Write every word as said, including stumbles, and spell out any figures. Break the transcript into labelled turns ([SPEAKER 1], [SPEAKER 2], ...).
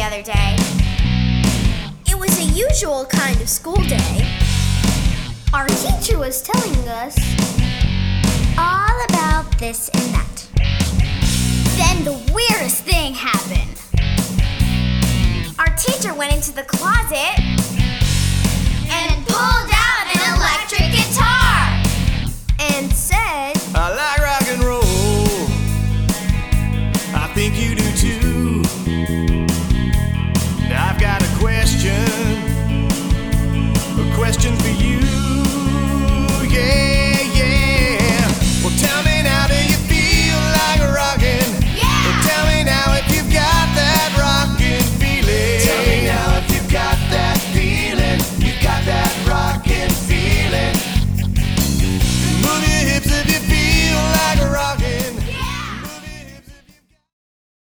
[SPEAKER 1] the other day. It was a usual kind of school day. Our teacher was telling us all about this and that. Then the weird